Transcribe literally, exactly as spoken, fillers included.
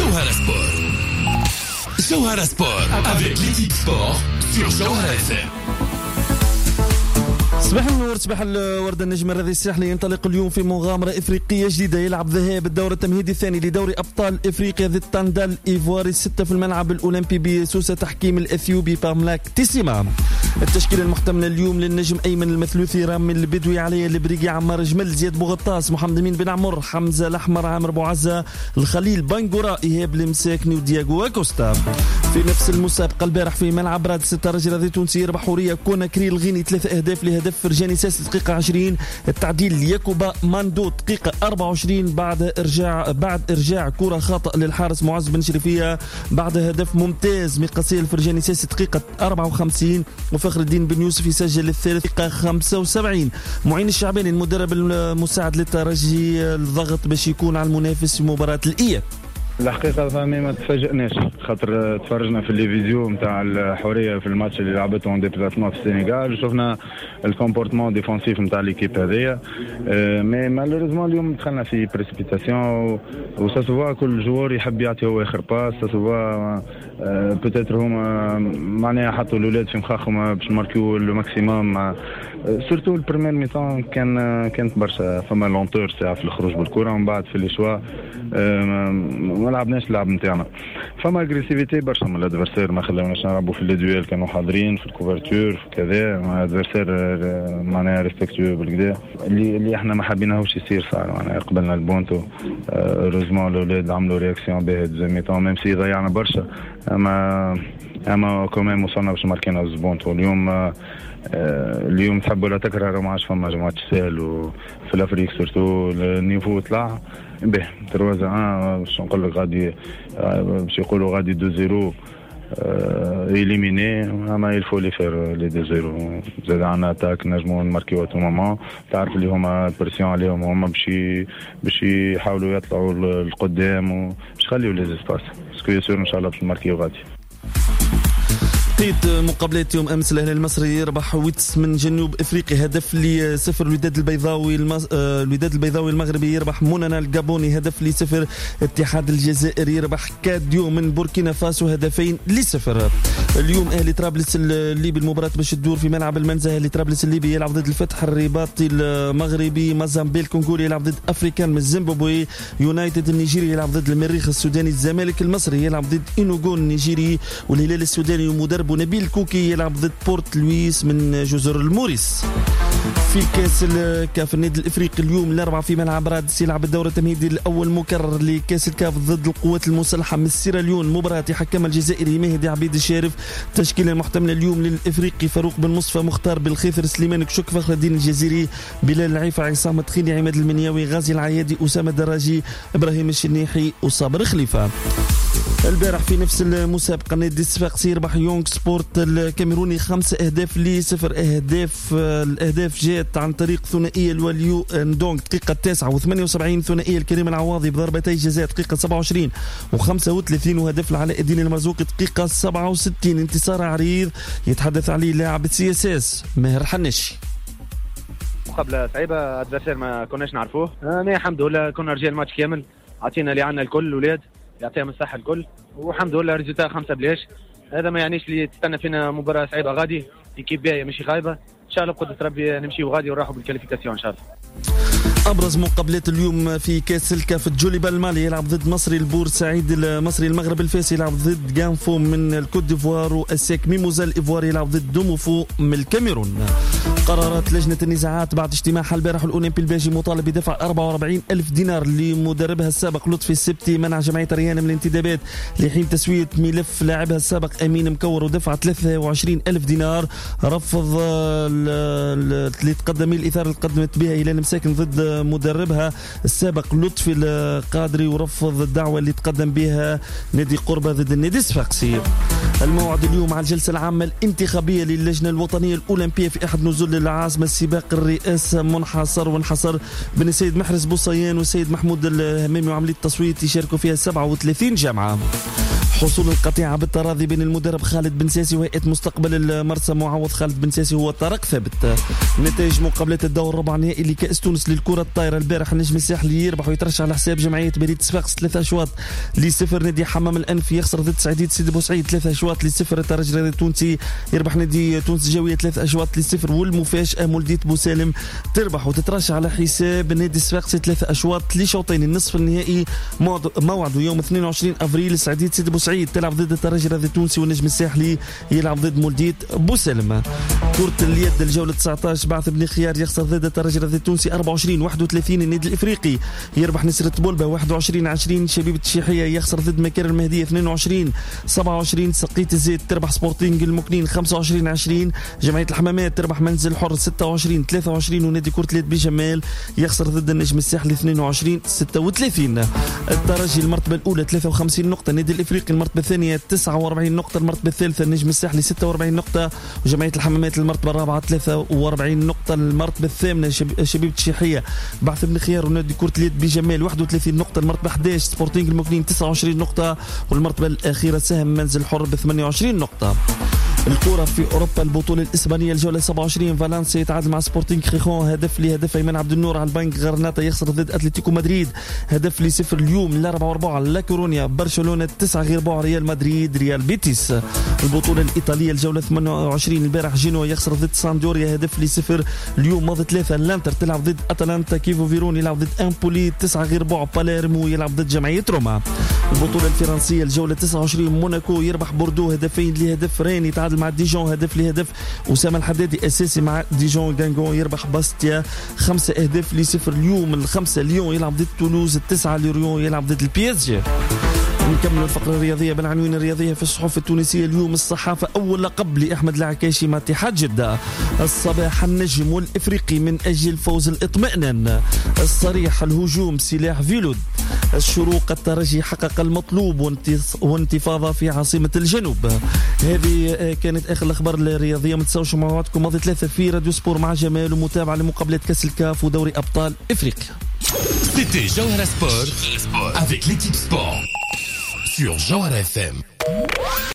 Jawhara Sport. Jawhara Sport avec l'équipe sport sur Jawhara F M. صباح النور، صباح الورد. النجم الرياضي الساحلي ينطلق اليوم في مغامرة إفريقية جديدة، يلعب ذهاب الدور التمهيدي الثاني لدوري أبطال إفريقيا ضد تاندال الإيفواري الستة في الملعب الأولمبي بسوسة، تحكيم الأثيوبي باملاك تيسيما. التشكيلة المحتملة اليوم للنجم أيمن المثلوثي، رامي البدوي، علي البريقي، عمار جمل، زياد بوغطاس، محمد أمين بن عمر، حمزة الأحمر، عامر بوعزة، الخليل بانغورا، إيهاب المساكني، ودياغو أكوستا. في نفس المسابقة البارح في ملعب رادس الترجي الرياضي التونسي يربح حورية كوناكري الغيني ثلاث أهداف لهدف فرجاني ساسي دقيقة عشرين، التعديل لياكوبا ماندو دقيقة أربعة وعشرين بعد إرجاع بعد إرجاع كرة خاطئ للحارس معز بن شريفية بعد هدف ممتاز مقاسي الفرجاني ساسي دقيقة أربعة وخمسين، وفخر الدين بن يوسف يسجل الثالث دقيقة خمسة وسبعين. معين الشعباني المدرب المساعد للترجي الضغط باش يكون على المنافس في مباراة الإياب. الحقيقة فهمي ما تفاجئناش، خاطر تفرجنا في الفيديو نتاع الحورية في الماتش اللي لعبته اون ديبلاسمون في السنغال، شفنا الكومبورتمون ديفونسيف نتاع ليكيب هذيا، مي مالوريزمون اليوم دخلنا في بريسبيتاسيون وساسوفا كل جوار يحب يعطي هو اخر باس، ساسوفا بوتيتر هما معناها حطوا الاولاد في مخاخهم باش نماركيو الماكسيموم، سورتو البريمير ميطون كان كانت برشا فما لونتور ساعه في الخروج بالكره، ومن بعد في لي شوا ما لعبناش اللعب نتاعنا، فما اغريسيفيتي برشا من الادفرسير، ما خلاوناش نلعبوا في الدويل، كانوا حاضرين في الكوفرتور في كذا، ادفرسير معناها ريسبكتيو بالكدا اللي اللي احنا ما حابيناهوش يصير صار، معناها قبلنا البونتو روزمون الاولاد عملوا رياكسيون باهيه زميتهم ميم سي ضيعنا برشا، اما اما كمان وصلنا باش ماركينا الزبونتو. اليوم اليوم تحب ولا تكره ما عادش فما ماتش سهل، وفي الافريق سورتو النيفو طلع به تروازا باش نقول لك غادي باش يقولوا غادي دو زيرو إليميني، اما يلفو لي فير لي دو زيرو، زاد عنا اتاك نجمو نماركيو تو مومون، تعرف اللي هما بريسيون عليهم هما باش باش يحاولوا يطلعوا لقدام وباش يخليوا لي زيسباس باسكو يسير ان شاء الله باش نماركيو غادي. قيد مقابلات يوم امس الاهلي المصري يربح ويتس من جنوب افريقيا هدف لصفر، الوداد البيضاوي المز... الوداد البيضاوي المغربي يربح مونانا الجابوني هدف لصفر، اتحاد الجزائر يربح كاديو من بوركينا فاسو هدفين لصفر. اليوم اهلي طرابلس الليبي المباراه باش تدور في ملعب المنزه، اهلي طرابلس الليبي يلعب ضد الفتح الرباطي المغربي، مازامبي الكونغولي يلعب ضد افريكان من زيمبابوي، يونايتد النيجيري يلعب ضد المريخ السوداني، الزمالك المصري يلعب ضد انوغون النيجيري، والهلال السوداني مدرب ونبيل كوكي يلعب ضد بورت لويس من جزر الموريس. في كاس الكاف النادي الافريقي اليوم الاربعاء في ملعب رادس يلعب الدور التمهيدي الاول مكرر لكاس الكاف ضد القوات المسلحه من سيراليون، مباراه يحكمها الجزائري مهدي عبيد الشارف. تشكيله المحتمله اليوم للافريقي فاروق بن مصطفى، مختار بالخيثر، سليمان كشك، فخر الدين الجزيري، بلال العيفة، عصام تخيني، عماد المنياوي، غازي العيادي، اسامه الدراجي، ابراهيم الشنيحي، وصابر خليفه. البارح في نفس المسابقة نادي الصفاقسي يربح يونغ سبورت الكاميروني خمسة أهداف لصفر. أهداف الأهداف جاءت عن طريق ثنائية الواليو ندونغ دقيقة التاسعة وثمانية وسبعين، ثنائية الكريم العواضي بضربتي جزاء دقيقة سبعة وعشرين وخمسة وثلاثين، وهدف لعلاء الدين المرزوقي دقيقة سبعة وستين. انتصار عريض يتحدث عليه لاعب سي اس اس ماهر حنشي. مقابلة صعيبة، ادفرسير ما كناش نعرفوه، انا الحمد لله كنا رجال ماتش كامل، عطينا اللي عنا الكل، الولاد يعطيهم الصحة الكل، والحمد لله ريزولتا خمسة بلاش. هذا ما يعنيش اللي تستنى فينا مباراة صعيبة غادي، ايكيب باهية ماشي خايبة، ان شاء الله بقدرة ربي نمشيو غادي ونروحوا بالكاليفيكاسيون ان شاء الله. أبرز مقابلات اليوم في كأس الكاف، جوليبا المالي يلعب ضد مصري البورسعيد المصري، المغرب الفاسي يلعب ضد غانفو من الكوت ديفوار، والساك ميموزا الإيفواري يلعب ضد دوموفو من الكاميرون. قرارات لجنة النزاعات بعد اجتماعها البارح، الأولمبي الباجي مطالب بدفع أربعة وأربعين ألف دينار لمدربها السابق لطفي السبتي، منع جمعية ريان من الانتدابات لحين تسوية ملف لاعبها السابق أمين مكور، ودفع ثلاثة وعشرين ألف دينار. رفض اللي تقدم الإثارة اللي قدمت بها إلى مساكن ضد مدربها السابق لطفي القادري، ورفض الدعوة اللي تقدم بها نادي قربة ضد النادي الصفاقسي. الموعد اليوم على الجلسة العامة الانتخابية للجنة الوطنية الأولمبية في أحد نزول العاصمة، السباق الرئاسة منحصر وانحصر بين السيد محرز بوصيان والسيد محمود الهمامي، وعملية التصويت يشاركوا فيها سبعة وثلاثين جامعة. حصول القطيعة بالتراضي بين المدرب خالد بن ساسي وهيئة مستقبل المرسى معوض خالد بن ساسي هو طرق ثابت. نتائج مقابلات الدور الربع نهائي لكأس تونس للكرة الطايرة البارح النجم الساحلي يربح ويترشح على حساب جمعية بريد صفاقس ثلاثة أشواط لصفر. نادي حمام الأنف يخسر ضد سعيدية سيدي بوسعيد ثلاثة أشواط لصفر. الترجي الرياضي التونسي يربح نادي تونس الجوية ثلاثة أشواط لصفر. والمفاجأة مولدية بوسالم تربح وتترشح على حساب نادي صفاقسي ثلاثة أشواط لشوطين. النصف النهائي موعد يوم اثنين وعشرين أفريل. سعيدية سيدي بوسعيد تلعب ضد الترجي الرياضي التونسي والنجم الساحلي يلعب ضد مولدية بوسالم. كرة اليد الجولة تسعة عشر بعث بن خيار يخسر ضد الترجي الرياضي التونسي أربعة وعشرين واحد وثلاثين. النادي الإفريقي يربح نسرة بولبا واحد وعشرين عشرين. شبيبة الشيحية يخسر ضد مكار المهدية اثنين وعشرين سبعة وعشرين. سقيت الزيت تربح سبورتينج المكنين خمسة وعشرين عشرين. جمعية الحمامات تربح منزل الحر ستة وعشرين ثلاثة وعشرين. ونادي كرة اليد بجمال يخسر ضد النجم الساحلي اثنين وعشرين ستة وثلاثين. الترجي المرتبة الأولى ثلاثة وخمسين نقطة. النادي الإفريقي المرتبة الثانية تسعة وأربعين نقطة. المرتبة الثالثة النجم الساحلي ستة وأربعين نقطة. وجمعية الحمامات المرتبة الرابعة ثلاثة وأربعين نقطة. المرتبة الثامنة شب... شبيبة الشيحية بعث بن خيار ونادي كرة اليد بجمال واحد وثلاثين نقطة. المرتبة أحد عشر سبورتينج المكنين تسعة وعشرين نقطة. والمرتبة الأخيرة سهم منزل الحر ب ثمانية وعشرين نقطة. الكرة في أوروبا البطولة الإسبانية الجولة سبعة وعشرين فالنسيا يتعادل مع سبورتينغ خيخون هدف لهدف أيمن عبد النور على البنك. غرناطة يخسر ضد أتلتيكو مدريد هدف لصفر. اليوم الأربعة وأربعة لا كورونيا برشلونة تسعة غير بوع ريال مدريد ريال بيتيس. البطولة الإيطالية الجولة ثمانية وعشرين البارح جينوا يخسر ضد ساندوريا هدف لصفر. اليوم ماضي ثلاثة الانتر تلعب ضد أتلانتا. كيفو فيرون يلعب ضد أمبولي تسعة غير بوع. باليرمو يلعب ضد جمعية روما. البطولة الفرنسية الجولة تسعة وعشرين موناكو يربح بوردو هدفين لهدف. رين يتعادل مع ديجون هدف لهدف. أسامة الحدادي أساسي مع ديجون. غانغون يربح باستيا خمسة أهداف لصفر. اليوم الخمسة ليون يلعب ضد تولوز. التسعة لريون يلعب ضد البي اس جي. نكمل الفقرة الرياضية بالعناوين الرياضية في الصحف التونسية اليوم. الصحافة أول لقب لأحمد العكاشي مع اتحاد جدة. الصباح النجم والإفريقي من أجل فوز الإطمئنان. الصريح الهجوم سلاح فيلود. الشروق الترجي حقق المطلوب وانتفاضة في عاصمة الجنوب. هذه كانت آخر الأخبار الرياضية. متساوش مع موعدكم ماضي ثلاثة في راديو سبور مع جمال ومتابعة لمقابلة كأس الكاف ودوري أبطال إفريقيا. C'était Jawhara Sport avec l'équipe sport sur Jawhara F M.